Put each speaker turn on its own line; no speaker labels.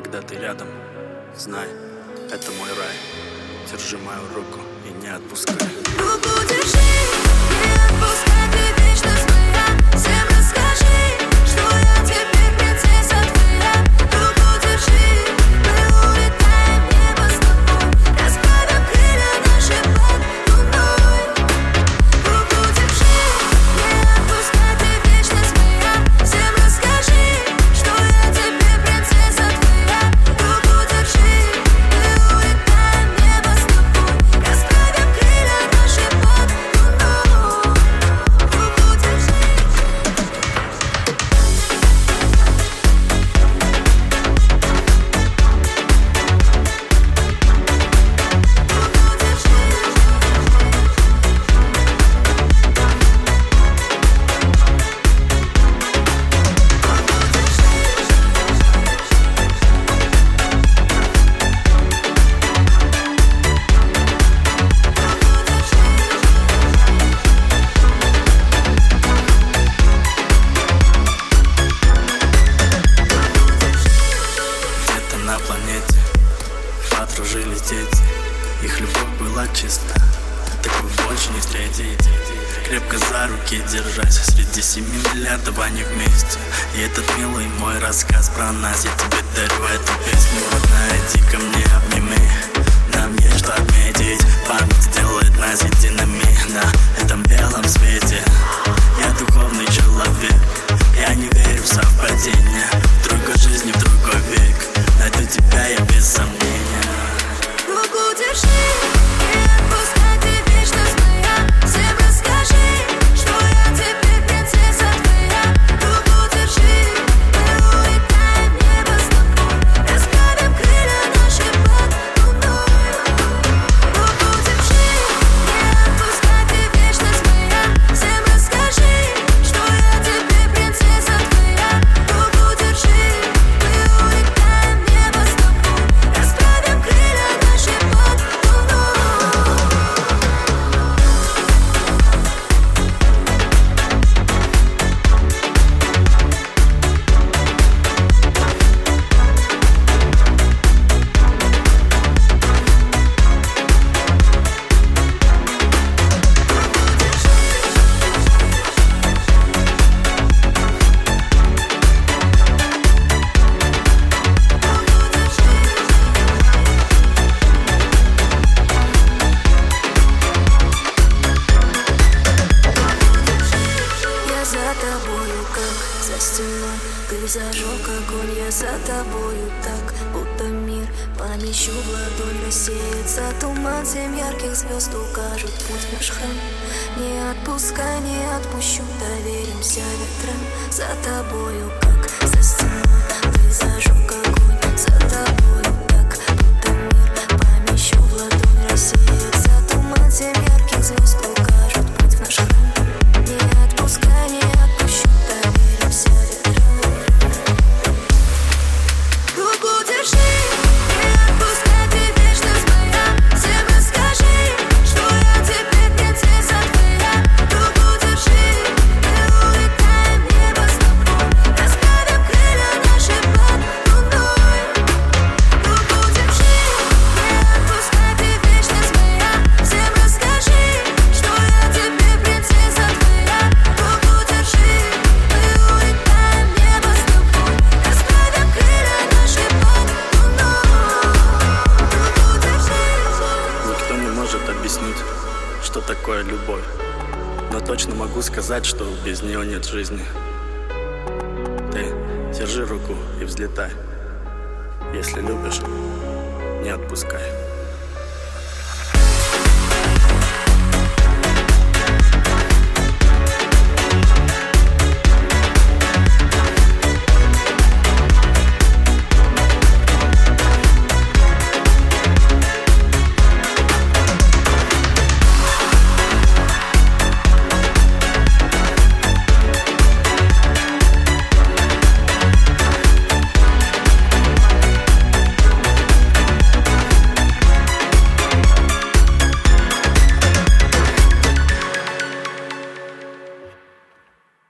Когда ты рядом, знай, это мой рай. Держи мою руку и не отпускай.
Руку держи, не отпускай, ты вечность моя. Всем расскажи, что я теперь принцесса твоя. Руку держи, мы улетаем в небо с тобой. Расправим крылья наши под луной. Руку держи, не отпускай, ты вечность моя. Всем расскажи, что я теперь принцесса твоя. Руку держи, мы улетаем в небо с тобой. Расправим крылья наши под луной. Руку держи.
Где-то на планете подружились дети. Их любовь была чиста, такую больше не встретить. Крепко за руки держась, среди 7 миллиардов они вместе. И этот милый мой рассказ про нас я тебе дарю эту песню. Родная, иди ко мне, обними. Нам есть что отметить. Память делает нас едиными на этом белом свете. Я духовный человек, я не верю в совпадение. В другой жизни, в другой век найду тебя я без сомнения.
Руку держи, не отпускай, ты вечность моя. Всем расскажи, что я теперь принцесса твоя. Руку держи, мы улетаем в небо с тобой. Расправим крылья наши под луной. Руку держи, не отпускай, ты вечность моя. Всем расскажи, что я теперь принцесса твоя. Руку держи, мы улетаем в небо с тобой. Расправим крылья наши под луной. Я за тобою, как за стеной. Ты зажег огонь, я за тобою так, будто мир помещу в ладонь. Рассеется туман, 7 ярких звезд укажут путь в наш храм. Не отпускай, не отпущу, доверимся ветрам. За тобою, как за стеной. Ты зажег огонь, за тобою так, будто мир помещу в ладонь. Рассеется туман, 7 ярких звезд укажут путь в наш храм. Не отпускай, не отпущу, доверимся ветрам. Руку держи, не отпускай, ты вечность моя. Всем расскажи, что я теперь принцесса твоя. Руку держи, мы улетаем в небо с тобой. Расправим крылья наши под луной. Руку держи, не отпускай, ты вечность моя. Всем расскажи, что я теперь принцесса твоя. Руку держи, мы улетаем в небо с тобой. Расправим крылья наши под луной. Руку держи.
Никто не может объяснить, что такое любовь. Но точно могу сказать, что без нее нет жизни. Ты держи руку и взлетай. Если любишь, не отпускай.